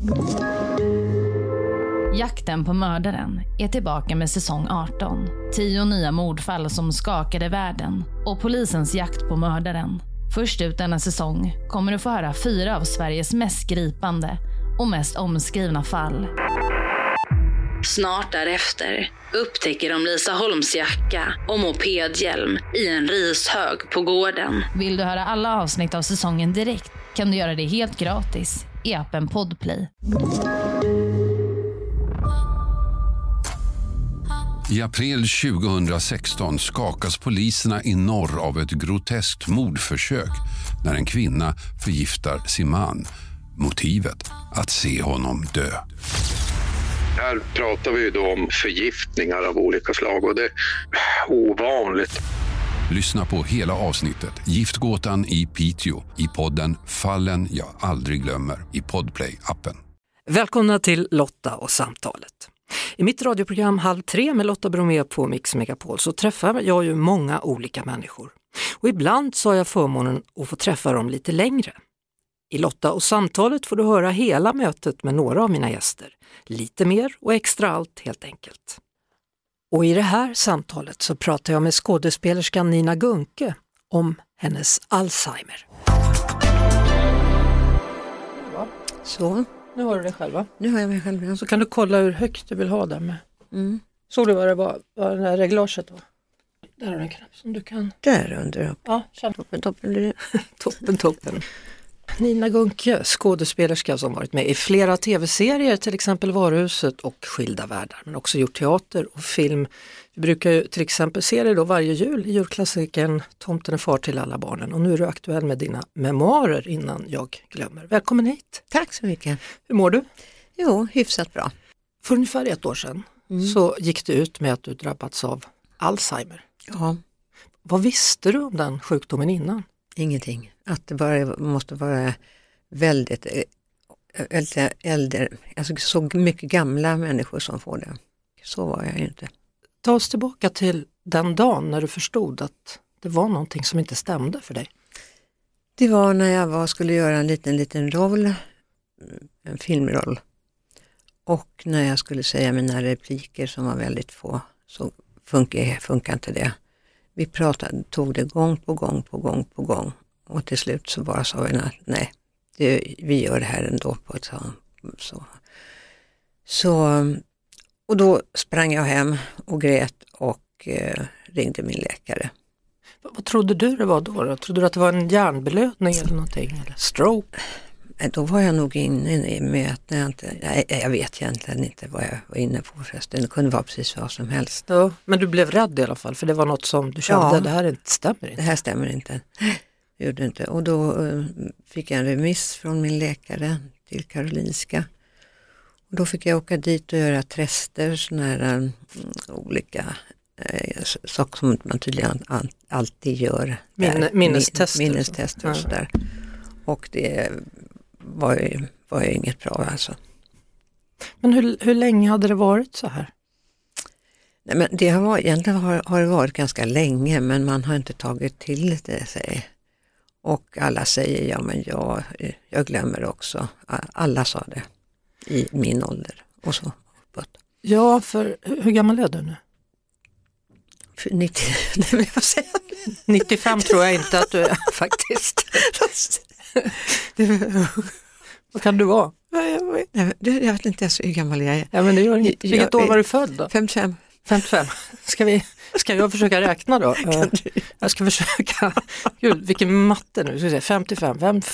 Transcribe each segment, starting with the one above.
Jakten på mördaren är tillbaka med säsong 18. 10 nya mordfall som skakade världen och polisens jakt på mördaren. Först ut denna säsong kommer du få höra 4 av Sveriges mest gripande och mest omskrivna fall. Snart därefter upptäcker de Lisa Holms jacka och mopedhjälm i en rishög på gården. Vill du höra alla avsnitt av säsongen direkt kan du göra det helt gratis i appen Podplay. I april 2016 skakas poliserna i norr av ett groteskt mordförsök när en kvinna förgiftar sin man. Motivet att se honom dö. Här pratar vi ju då om förgiftningar av olika slag och det är ovanligt. Lyssna på hela avsnittet Giftgåtan i Piteå i podden Fallen jag aldrig glömmer i Podplay-appen. Välkomna till Lotta och samtalet. I mitt radioprogram Halv 3 med Lotta Bromé på Mix Megapol så träffar jag ju många olika människor. Och ibland så har jag förmånen att få träffa dem lite längre. I Lotta och samtalet får du höra hela mötet med några av mina gäster. Lite mer och extra allt helt enkelt. Och i det här samtalet så pratar jag med skådespelerskan Nina Gunke om hennes Alzheimer. Så. Nu har du det själv, va? Nu har jag mig själv. Ja. Så kan du kolla hur högt du vill ha där med. Mm. Såg du vad det var, vad det här reglaget var? Där har du en knapp som du kan... Där under upp. Ja, känn. Toppen blir det. Toppen. Nina Gunke, skådespelerska som varit med i flera tv-serier, till exempel Varuhuset och Skilda världar, men också gjort teater och film. Vi brukar ju till exempel se det då varje jul i julklassiken Tomten är far till alla barnen, och nu är du aktuell med dina memoarer Innan jag glömmer. Välkommen hit. Tack så mycket. Hur mår du? Jo, hyfsat bra. För ungefär 1 år sedan så gick det ut med att du drabbats av Alzheimer. Ja. Vad visste du om den sjukdomen innan? Ingenting. Att det bara måste vara väldigt äldre, alltså så mycket gamla människor som får det. Så var jag ju inte. Ta oss tillbaka till den dagen när du förstod att det var någonting som inte stämde för dig. Det var när jag skulle göra en liten roll, en filmroll. Och när jag skulle säga mina repliker som var väldigt få, så funkar inte det. Vi tog det gång på gång. Och till slut så bara sa vi nej, vi gör det här ändå på ett så. Och då sprang jag hem och grät och ringde min läkare. Vad trodde du det var då? Trodde du att det var en hjärnblödning eller någonting? Eller stroke? Då var jag nog inne med att jag vet egentligen inte vad jag var inne på förresten. Det kunde vara precis vad som helst. Ja, men du blev rädd i alla fall, för det var något som du kände, det här stämmer inte. Det här stämmer inte. Det gjorde inte. Och då fick jag en remiss från min läkare till Karolinska. Och då fick jag åka dit och göra tester, såna här olika saker som man tydligen alltid gör. Minnestester och sådär. Och det var ju inget bra alltså. Men hur länge hade det varit så här? Nej, men egentligen har det varit ganska länge, men man har inte tagit till det, säger. Och alla säger, ja men jag glömmer också. Alla sa det i min ålder och så uppåt. Ja, för hur gammal är du nu? 95 tror jag inte att du är faktiskt. Vad kan du vara? Jag vet inte ens hur gammal jag är. Ja, men det gör inget. Vilket år var du född då? 55. 55. Ska jag försöka räkna då? Jag ska försöka. Gud, vilken matte nu. Ska jag säga 55,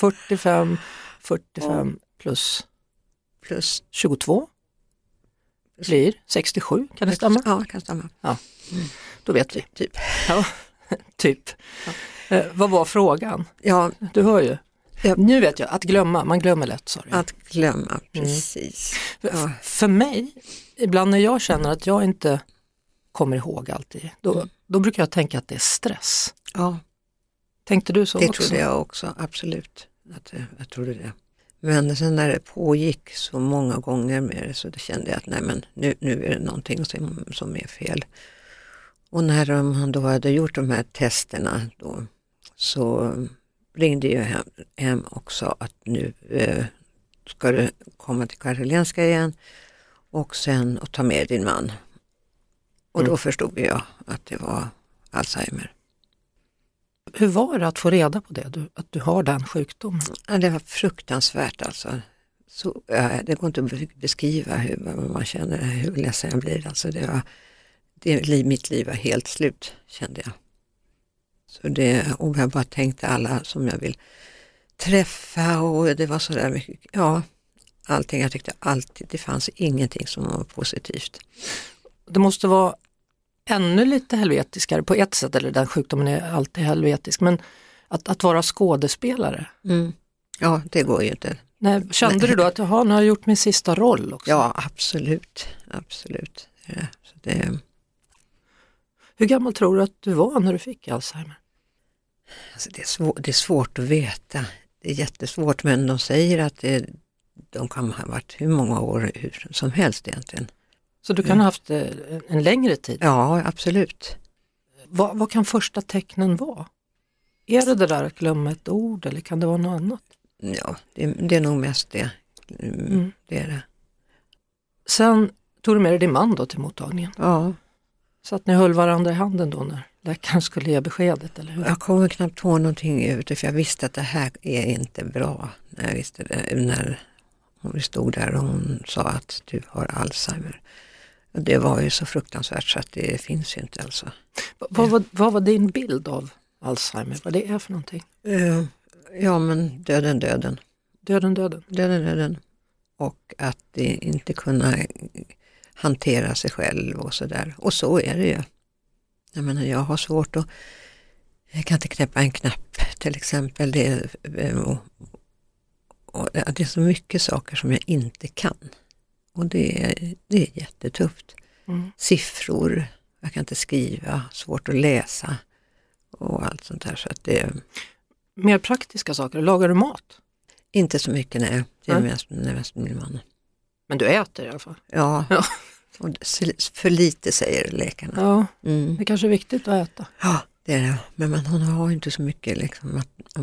45 plus 22 blir 67. Kan det stämma? Ja, kan stämma. Ja. Då vet vi. Typ. Ja, typ. Ja. Vad var frågan? Ja, du hör ju. Ja. Nu vet jag, att glömma, man glömmer lätt, sorry. Att glömma, precis. Ja. För mig, ibland när jag känner att jag inte kommer ihåg alltid, då brukar jag tänka att det är stress. Ja. Tänkte du så det också? Det trodde jag också, absolut. Jag trodde det. Men sen när det pågick så många gånger med det, så det kände jag att nej, men nu är det någonting som är fel. Och när man då hade gjort de här testerna då, så ringde jag hem och sa att nu ska du komma till Karolinska igen och sen ta med din man. Och då förstod jag att det var Alzheimer. Hur var det att få reda på det, att du har den sjukdomen? Ja, det var fruktansvärt alltså. Så, det går inte att beskriva vad man känner, hur ledsen jag blir. Alltså mitt liv var helt slut, kände jag. Och jag bara tänkte alla som jag vill träffa och det var sådär mycket, allting. Jag tyckte alltid, det fanns ingenting som var positivt. Det måste vara ännu lite helvetiskare på ett sätt, eller den sjukdomen är alltid helvetisk, men att vara skådespelare. Ja, det går ju inte. Nej, kände du då att nu har jag gjort min sista roll också? Ja, absolut. Ja, så Hur gammal tror du att du var när du fick Alzheimer? Alltså det är svårt att veta. Det är jättesvårt, men de säger att de kan ha varit hur många år som helst egentligen. Så du kan ha haft en längre tid? Ja, absolut. Vad kan första tecknen vara? Är det där att glömma ett ord eller kan det vara något annat? Ja, det är nog mest det. Det är det. Sen tog du med dig din man då till mottagningen? Ja. Så att ni höll varandra i handen då när läkaren skulle ge beskedet, eller hur? Jag kommer knappt på någonting ut, för jag visste att det här är inte bra. Jag visste det när hon stod där och hon sa att du har Alzheimer. Och det var ju så fruktansvärt så att det finns ju inte alltså. Vad var din bild av Alzheimer? Vad det är för någonting? Ja, men döden. Döden. Och att inte kunna hantera sig själv och sådär. Och så är det ju. Jag menar, jag har svårt att... Jag kan inte knäppa en knapp till exempel. Det är så mycket saker som jag inte kan. Och det är jättetufft. Siffror, jag kan inte skriva, svårt att läsa och allt sånt där. Så att det... Mer praktiska saker, lagar du mat? Inte så mycket, nej. Det är mest min man. Men du äter i alla fall? Ja. Och för lite säger läkarna. Ja, det kanske är viktigt att äta. Ja, det är det. Men man har ju inte så mycket liksom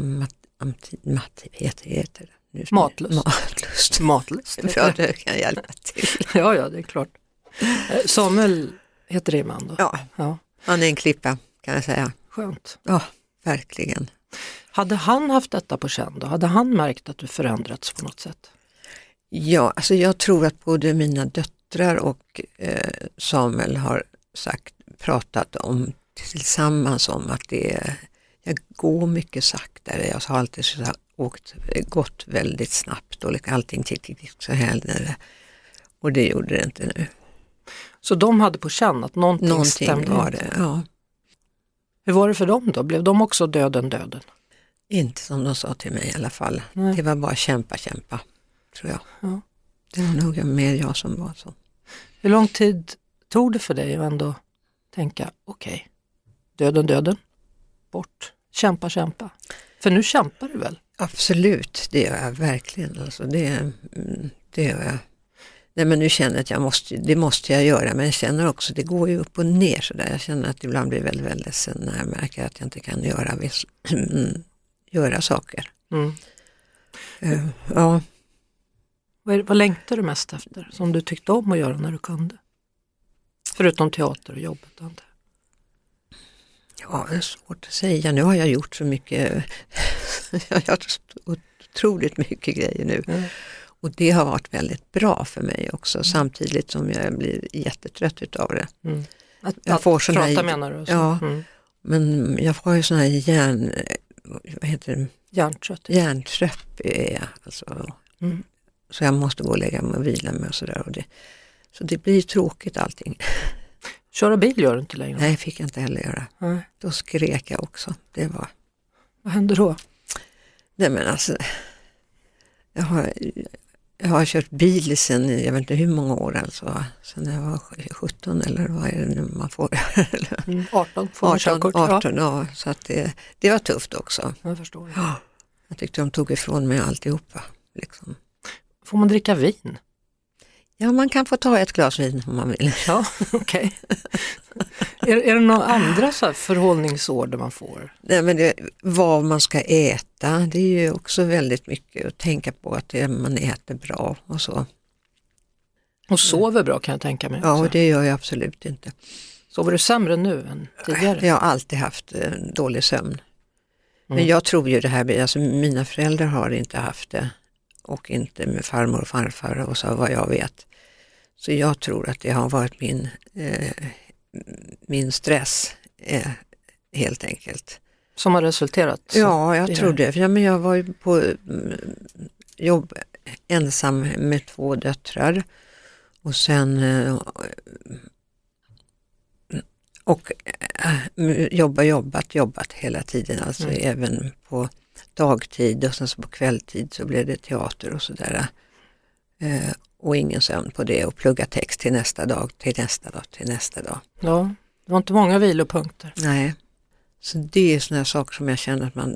Matlust. Ja, det kan hjälpa till. Ja, det är klart. Samuel heter din man då? Ja, han är en klippa kan jag säga. Skönt. Ja, verkligen. Hade han haft detta på känn då? Hade han märkt att du förändrats på något sätt? Ja, alltså jag tror att både mina döttrar och Samuel har pratat om tillsammans om att jag går mycket saktare. Jag har alltid gått väldigt snabbt och allting så här. Och det gjorde det inte nu. Så de hade på känn att någonting stämde? Var det, ja. Hur var det för dem då? Blev de också döden? Inte som de sa till mig i alla fall. Nej. Det var bara kämpa, tror jag. Ja. Det var nog mer jag som var så. Hur lång tid tog det för dig att ändå tänka, okej, döden, bort, kämpa. För nu kämpar du väl? Absolut, det gör jag verkligen. Alltså, det gör jag. Nej, men nu känner jag att det måste jag göra, men jag känner också att det går ju upp och ner så där. Jag känner att ibland blir väldigt, väldigt ledsen när jag märker att jag inte kan göra saker. Ja. Vad längtar du mest efter som du tyckte om att göra när du kunde? Förutom teater och jobbet, antar jag. Ja, det är svårt att säga. Nu har jag gjort så mycket. Jag har gjort otroligt mycket grejer nu. Och det har varit väldigt bra för mig också, samtidigt som jag blir jättetrött utav det. Att prata menar du? Ja, men jag får ju sån här hjärntrött är jag. Alltså. Så jag måste gå och lägga mig och vila mig och sådär. Så det blir tråkigt allting. Köra bil gör du inte längre? Nej, fick jag inte heller göra. Nej. Då skrek jag också. Vad hände då? Nej, men alltså... Jag har kört bil sen, jag vet inte hur många år alltså. Sen jag var 17 eller vad är det nu man får? 18 får man körkort. 18, ja. Så att det var tufft också. Jag förstår. Ja, jag tyckte de tog ifrån mig alltihopa. Liksom. Får man dricka vin? Ja, man kan få ta ett glas vin om man vill. Ja, okej. Är det några andra så här förhållningsorder man får? Nej, men vad man ska äta, det är ju också väldigt mycket att tänka på att man äter bra och så. Och sover bra kan jag tänka mig. Ja, också. och det gör jag absolut inte. Sover du sämre nu än tidigare? Jag har alltid haft dålig sömn. Men jag tror ju det här, alltså mina föräldrar har inte haft det. Och inte med farmor och farfar och så vad jag vet. Så jag tror att det har varit min stress helt enkelt. Som har resulterat? Ja, jag tror det. Ja, men jag var ju på jobb ensam med 2 döttrar. Och sen jobbat hela tiden. Alltså även på dagtid och sen så på kvälltid så blev det teater och sådär. Och ingen sömn på det och plugga text till nästa dag. Ja, det var inte många vilopunkter. Nej, så det är sådana saker som jag känner att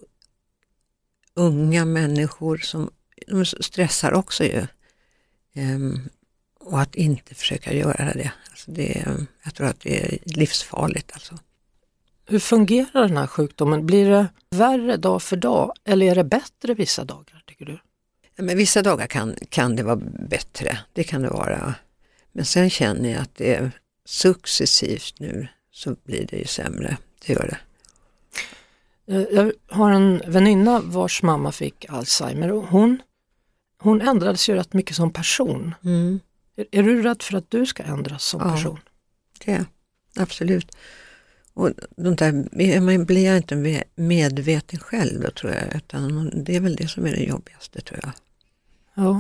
unga människor som de stressar också ju. Och att inte försöka göra det. Alltså jag tror att det är livsfarligt alltså. Hur fungerar den här sjukdomen? Blir det värre dag för dag eller är det bättre vissa dagar tycker du? Ja, men vissa dagar kan det vara bättre, det kan det vara. Men sen känner jag att det är successivt nu så blir det ju sämre, det gör det. Jag har en väninna vars mamma fick Alzheimer och hon ändrades ju rätt mycket som person. Mm. Är du rädd för att du ska ändras som person? Det är absolut. Och man blir jag inte medveten själv då, tror jag, utan det är väl det som är det jobbigaste, tror jag. Ja.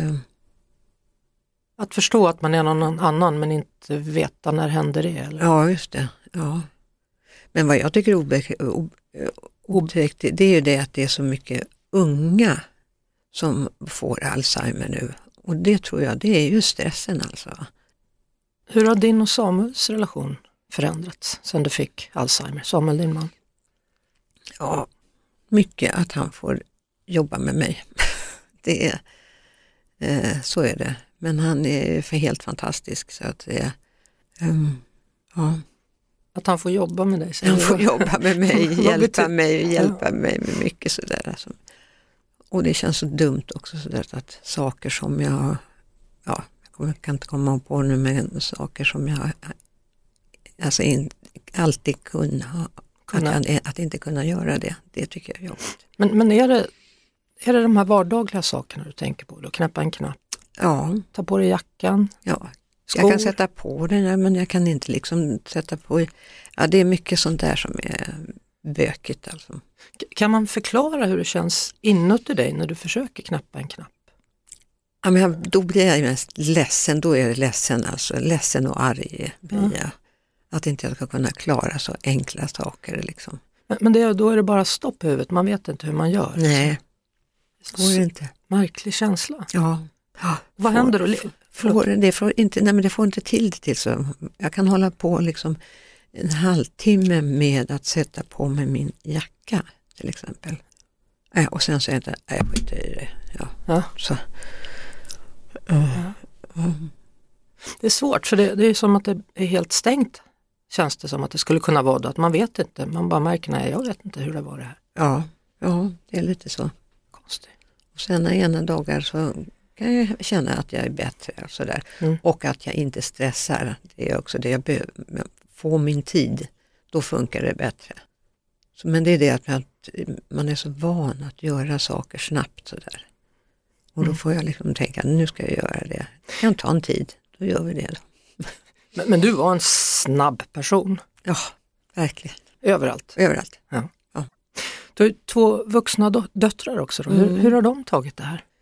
Att förstå att man är någon annan men inte veta när händer det. Eller? Ja, just det. Ja. Men vad jag tycker är otäckt, det är ju det att det är så mycket unga som får Alzheimer nu. Och det tror jag, det är ju stressen alltså. Hur har din och Samuels relation förändrats sen du fick Alzheimer? Samuel, din man? Ja, mycket att han får jobba med mig. Det är, så är det. Men han är helt fantastisk så att det är, ja. Att han får jobba med dig? Han får jobba med mig, hjälpa mig med mycket sådär. Alltså. Och det känns så dumt också sådär att saker som jag kan inte komma på nu, men saker som jag alltså alltid kunna. Att inte kunna göra det tycker jag är jobbigt. Men är det de här vardagliga sakerna du tänker på? Då knäppa en knapp? Ja. Ta på dig jackan? Ja. Skor. Jag kan sätta på den men jag kan inte liksom sätta på. Ja, det är mycket sånt där som är bökigt alltså. Kan man förklara hur det känns inuti dig när du försöker knäppa en knapp? Ja, men då blir jag mest ledsen. Då är det ledsen alltså. Ledsen och arg blir jag. Att inte jag ska kunna klara så enkla saker liksom. Men då är det bara stopp i huvudet. Man vet inte hur man gör. Nej, det går inte. Märklig känsla. Ja. Vad händer då? Det får inte till det till så. Jag kan hålla på liksom en halvtimme med att sätta på mig min jacka till exempel. Och sen säger jag inte, jag skiter i det. Ja. Så. Det är svårt för det är som att det är helt stängt. Känns det som att det skulle kunna vara då, att man vet inte. Man bara märker, nej jag vet inte hur det var det här. Ja, det är lite så. Konstigt. Och sen ena dagar så kan jag känna att jag är bättre och sådär. Och att jag inte stressar. Det är också det jag behöver. Få min tid, då funkar det bättre. Men det är det att man är så van att göra saker snabbt sådär. Och då får jag liksom tänka, nu ska jag göra det. Det kan ta en tid, då gör vi det då. Men du var en snabb person. Ja, verkligen. Överallt. Ja. Du har 2 vuxna döttrar också då. Hur har de tagit det här?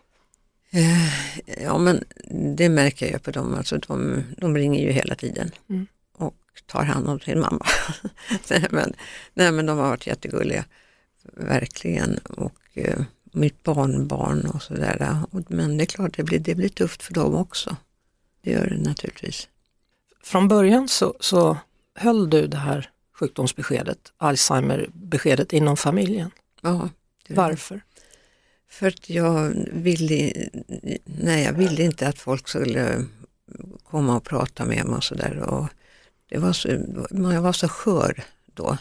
Ja, men det märker jag på dem. Alltså, de ringer ju hela tiden och tar hand om sin mamma. men de har varit jättegulliga, verkligen. Och mitt barnbarn och sådär. Men det är klart, det blir tufft för dem också. Det gör det naturligtvis. Från början så höll du det här sjukdomsbeskedet, Alzheimer-beskedet inom familjen. Ja. Varför? För att jag ville inte att folk skulle komma och prata med mig och sådär. Och jag var så skör då.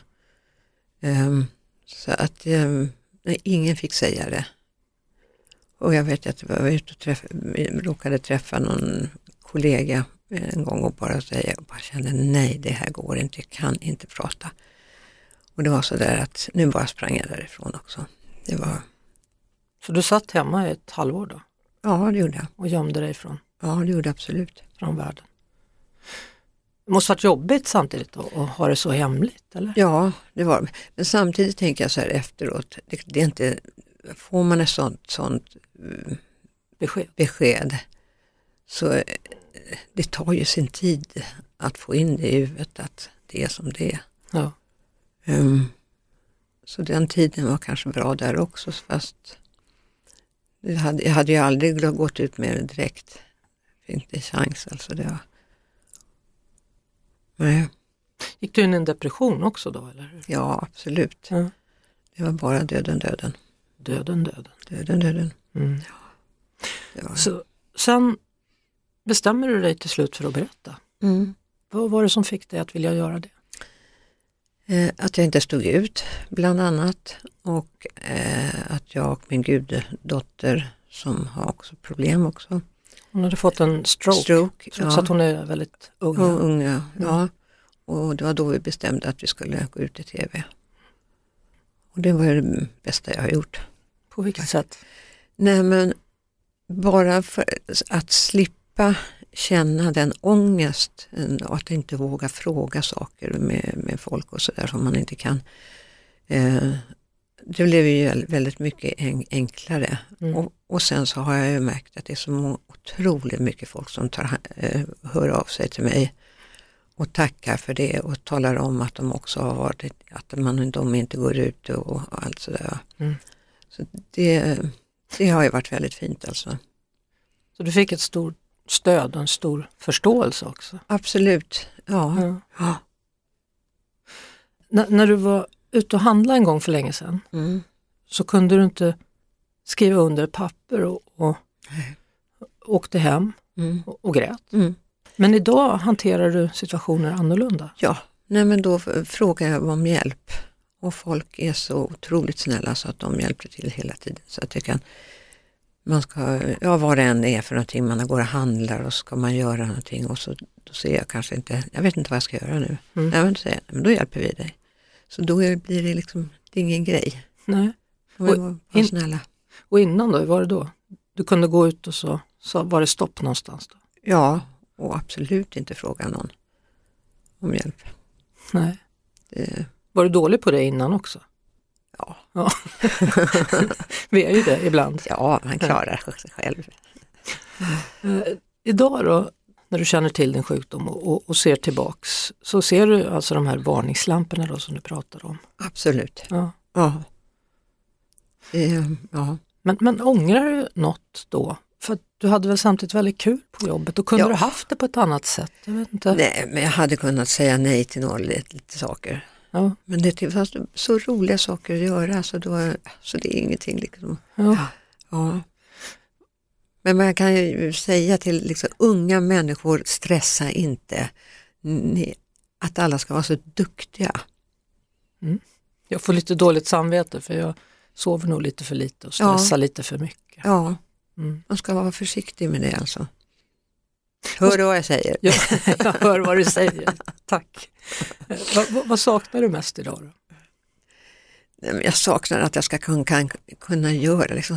Så att ingen fick säga det. Och jag vet att jag var ute och råkade träffa någon kollega en gång och bara kände nej, det här går inte, jag kan inte prata. Och det var så där att nu bara sprang jag därifrån också. Det var... Så du satt hemma i ett halvår då? Ja, det gjorde jag. Och gömde dig från? Ja, det gjorde jag absolut. Från världen. Det måste varit jobbigt samtidigt att ha det så hemligt, eller? Ja, det var det. Men samtidigt tänker jag så här efteråt, det är inte, får man ett sånt besked så det tar ju sin tid att få in det i huvudet att det är som det är. Ja. Så den tiden var kanske bra där också, fast jag hade ju aldrig gått ut med det direkt. Fick inte chans alltså. Det var... Nej. Gick du in i en depression också då, eller? Ja, absolut. Ja. Det var bara döden. Döden. Mm. Ja, det var... Så sen bestämmer du dig till slut för att berätta. Mm. Vad var det som fick dig att vilja göra det? Att jag inte stod ut, bland annat. Och att jag och min guddotter, som har också problem också. Hon hade fått en stroke trots att hon är väldigt ung. Unga, ja. Och det var då vi bestämde att vi skulle gå ut i tv. Och det var det bästa jag har gjort. På vilket sätt? Nej, men bara för att slippa känna den ångest och att inte våga fråga saker med folk och sådär som man inte kan. Det blev ju väldigt mycket enklare. Och sen så har jag ju märkt att det är så otroligt mycket folk som hör av sig till mig och tackar för det och talar om att de också har varit, att de inte går ut och allt sådär. Så det har ju varit väldigt fint alltså. Så du fick ett stort stöd och en stor förståelse också? Absolut, ja. När du var ute och handlade en gång för länge sedan så kunde du inte skriva under papper och åkte hem och grät. Men idag hanterar du situationer annorlunda? Ja, nej men då frågar jag om hjälp. Och folk är så otroligt snälla så att de hjälper till hela tiden. Så att jag kan, vad det än är för någonting, man går och handlar och ska man göra någonting och så då ser jag kanske inte, jag vet inte vad jag ska göra nu. Men då hjälper vi dig. Så då blir det liksom, det är ingen grej. Nej. Var snälla. Och innan då, hur var det då? Du kunde gå ut och så var det stopp någonstans då? Ja, och absolut inte fråga någon om hjälp. Nej. Var du dålig på det innan också? Ja. Vi är ju det ibland. Ja, man klarar sig själv. Idag då, när du känner till din sjukdom och ser tillbaks, så ser du alltså de här varningslamporna då som du pratar om? Absolut. Ja. Ja. Men ångrar du något då? För du hade väl samtidigt väldigt kul på jobbet och kunde du haft det på ett annat sätt? Jag vet inte. Nej, men jag hade kunnat säga nej till några lite saker. Ja. Men det var så roliga saker att göra så det är ingenting liksom. Ja. Men man kan ju säga till liksom, unga människor, stressa inte. Att alla ska vara så duktiga. Jag får lite dåligt samvete för jag sover nog lite för lite och stressar lite för mycket. Ja, man ska vara försiktig med det alltså. Hör du vad jag säger? Ja, jag hör vad du säger. Tack. Vad saknar du mest idag då? Jag saknar att jag ska kunna göra liksom,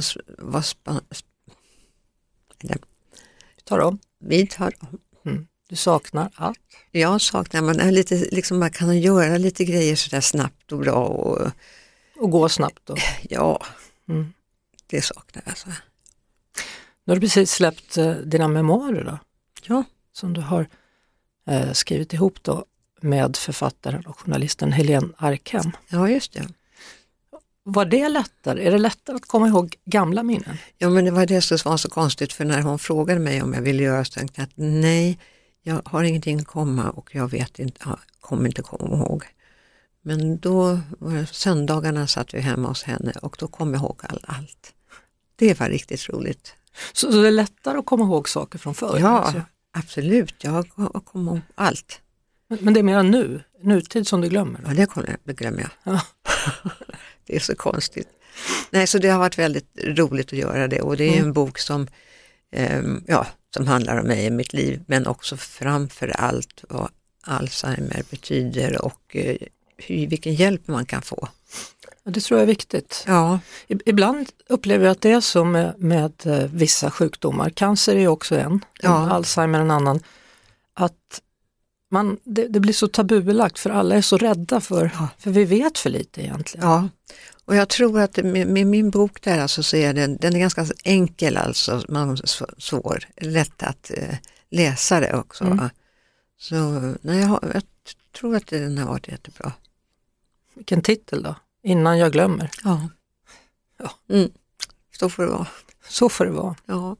Vi tar om. Du saknar allt? Jag saknar lite, liksom, man kan göra lite grejer sådär snabbt och bra. Och gå snabbt då? Ja, det saknar jag alltså. Nu har du precis släppt dina memoarer då? Ja. Som du har skrivit ihop då med författaren och journalisten Helene Arkem. Ja, just det. Var det lättare? Är det lättare att komma ihåg gamla minnen? Ja, men det var det som var så konstigt, för när hon frågade mig om jag ville göra så tänkte jag att nej, jag har ingenting att komma och jag vet inte, kommer inte komma ihåg. Men då var det söndagarna satt vi hemma hos henne och då kom jag ihåg allt. Det var riktigt roligt. Så det är lättare att komma ihåg saker från förr? Ja, alltså. absolut. Jag kommer ihåg allt. Men det är mer nutid som du glömmer? Då? Ja, det glömmer jag. Ja. Det är så konstigt. Nej, så det har varit väldigt roligt att göra det, och det är en bok som, som handlar om mig i mitt liv, men också framför allt vad Alzheimer betyder och vilken hjälp man kan få. Ja, det tror jag är viktigt. Ja. Ibland upplever jag att det är så med vissa sjukdomar. Cancer är också en, Alzheimer en annan. Att det blir så tabubelagt, för alla är så rädda för vi vet för lite egentligen. Ja, och jag tror att med min bok där alltså, så är den är ganska enkel, alltså svår, lätt att läsa det också. Så nej, jag tror att den har varit jättebra. Vilken titel då? Innan jag glömmer. Ja. Så får det vara. Så får det vara. Ja.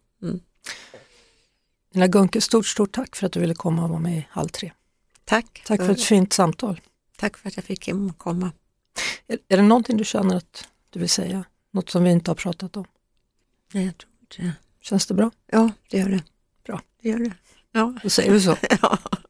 Nina Gunke, stort tack för att du ville komma och vara med i Halv tre. Tack för ett fint samtal. Tack för att jag fick komma. Är det någonting du känner att du vill säga? Något som vi inte har pratat om? Nej, jag tror inte det. Känns det bra? Ja, det gör det. Bra. Det gör det. Ja. Då säger vi så. Ja.